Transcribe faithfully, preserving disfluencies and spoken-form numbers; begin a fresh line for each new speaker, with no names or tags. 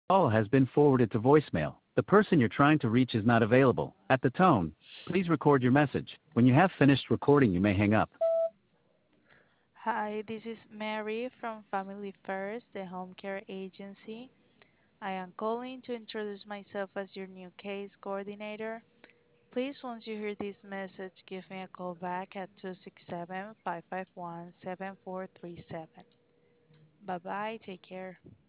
Call has been forwarded to voicemail. The person you're trying to reach is not available. At the tone, please record your message. When you have finished recording, you may hang up.
Hi, this is Mary from Family First, the home care agency. I am calling to introduce myself as your new case coordinator. Please, once you hear this message, give me a call back at two six seven, five five one, seven four three seven. Bye bye, take care.